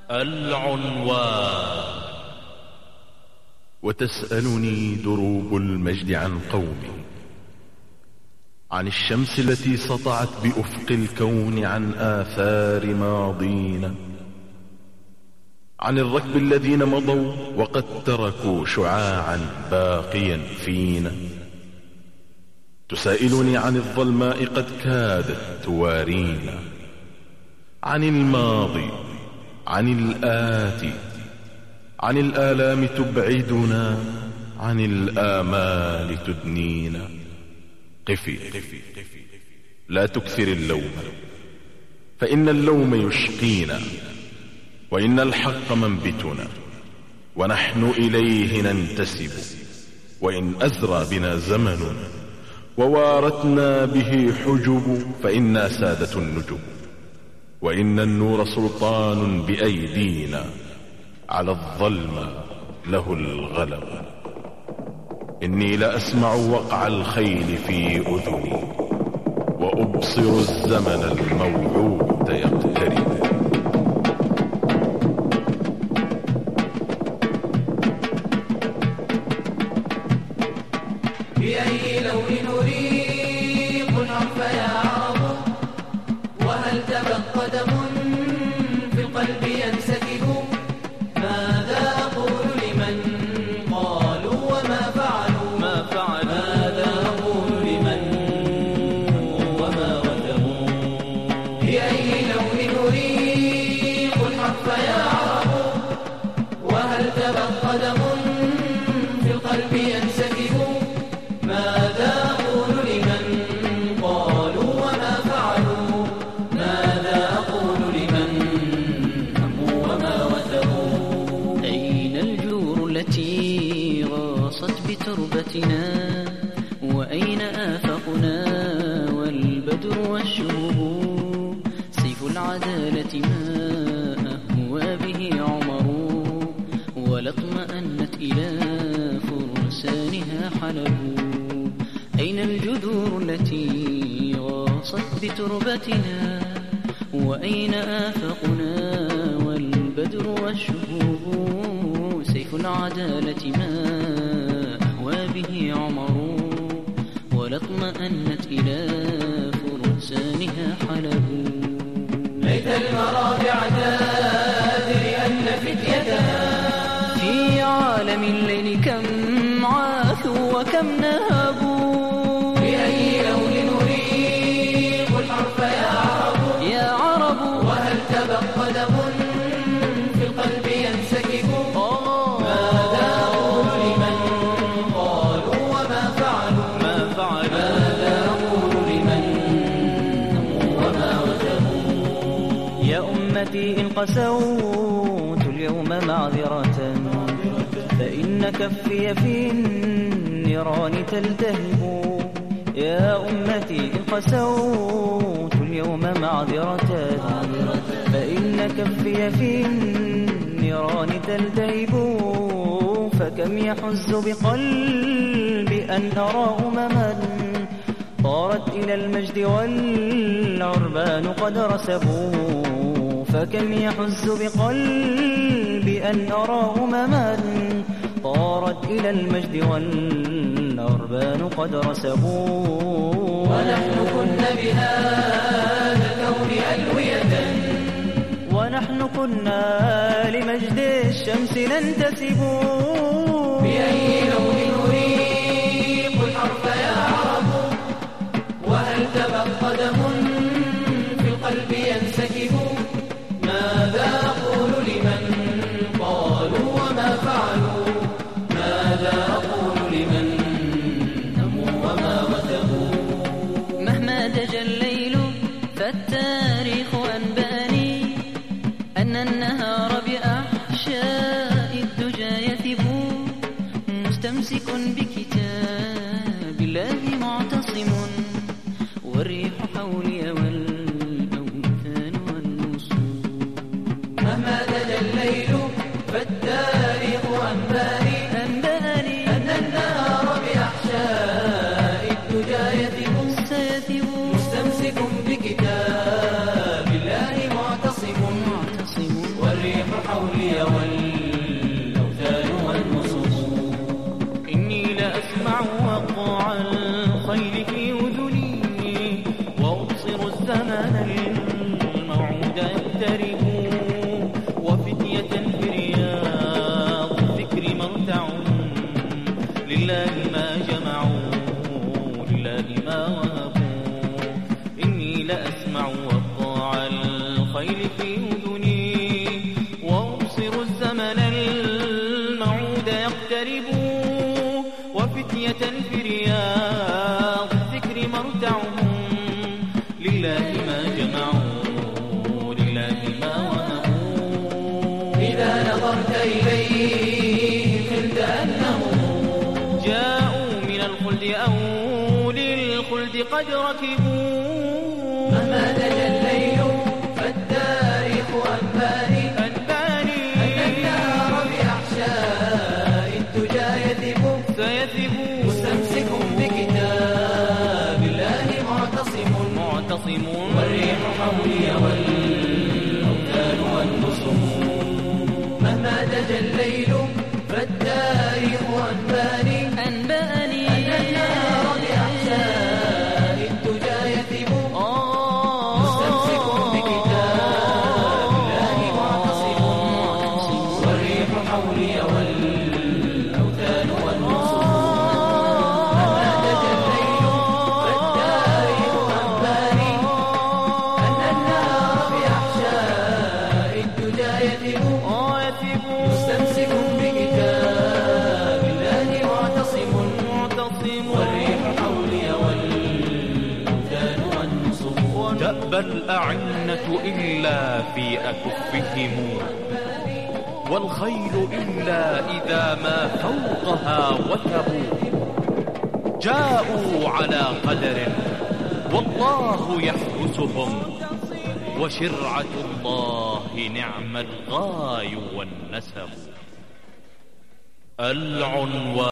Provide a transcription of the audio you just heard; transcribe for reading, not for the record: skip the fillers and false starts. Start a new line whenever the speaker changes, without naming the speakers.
العنوان.
وتسألني دروب المجد عن قومي، عن الشمس التي سطعت بأفق الكون، عن آثار ماضينا، عن الركب الذين مضوا وقد تركوا شعاعا باقيا فينا. تسائلني عن الظلماء قد كادت توارينا، عن الماضي، عن الآتي، عن الآلام تبعدنا، عن الآمال تدنينا. قفي لا تكثر اللوم، فإن اللوم يشقينا، وإن الحق منبتنا، ونحن إليه ننتسب. وإن أزرى بنا زمن ووارتنا به حجب، فإنا سادة النجب، وإن النور سلطان بأيدينا، على الظلم له الغلب. إني لأسمع وقع الخيل في أذني، وأبصر الزمن الموعود يقترب.
بأي لون نريق العرف يا عرب، وهل تبت قدم في القلب ينسكب؟ ماذا أقول لمن قالوا وما فعلوا؟ ماذا أقول لمن وما وجبوا؟ بأي لون نريق الحرف يا عرب، وهل تبت قدم في القلب ينسكب؟ ماذا أقول لمن قالوا وما فعلوا؟ ماذا أقول لمن هموا وما وثبوا؟
أين الجور التي غاصت بتربتنا؟ وأين آفقنا والبدر والشهب؟ سيف العدالة ما أهوى به عمر، ولا اطمأنت إلى فرسانها حلب. أين الجذور التي غاصت بتربتنا؟ وأين آفقنا والبدر والشهب؟ سيف العدالة ما أهوى به عمر، ولا اطمأنت إلى فرسانها حلب.
ليت المرابع تدري أن فتيتها
في عالم الليل كم عاثوا وكم نهبوا.
بأي لون نريق الحرف يا عرب، وهل تبت قدم في القلب ينسكب؟ ماذا أقول لمن قالوا وما فعلوا؟ ماذا أقول لمن هموا وما وجبوا؟
يا أمتي إن قسوت اليوم معذرة، فإن كفي في النيران تلتهب. يا أمتي إن قسوت اليوم معذرة، فإن كفي في النيران تلتهب. فكم يحز بقلبي أن أرى أمما طارت إلى المجد والعربان قد رسبوا. فكم يحز بقلبي أن أرى أمما طارت إلى المجد والأربان قد رسبوا.
ونحن كنا بهذا الكون ألوية،
ونحن كنا لمجد الشمس ننتسب.
بأي لون نريق الحرف يا عرب، وهل تبت قدم في القلب ينسكب؟ ماذا أقول لمن قالوا وما فعلوا؟ ماذا أقول لمن هموا وما وثبوا؟
مهما دجى الليل فالتاريخ أنباني أن النهار بأحشاء الدجى يثب. مستمسك بكتاب الله معتصم، والريح حولي والأوثان والنصوب.
مهما دجى الليل فالتاريخ أنباني أن النهار بأحشاء الدجى يثب. مستمسك بكتاب الله معتصم، والريح
قد ركبوا
مهما دجى الليل فالتاريخ أنباني أن النهار بأحشاء الدجى يثب مستمسك بكتاب الله معتصم والريح حولي والأوتان والنصم مهما دجى الليل فالتاريخ أنباني أن النهار بأحشاء الدجى يثب مستمسك بكتاب الله معتصم والريح حولي والأوتان والنصم مهما دجى الليل فالتاريخ أنباني أن النهار بأحشاء الدجى يثب مستمسك بكتاب الله معتصم والريح حولي والأوتان والنصب
تأبى الأعنة إلا في أكفهم والخيل إلا إذا ما فوقها وثبوا جاءوا على قدر والله يحبسهم وشرعة الله نعم الغاي والنسب العنوان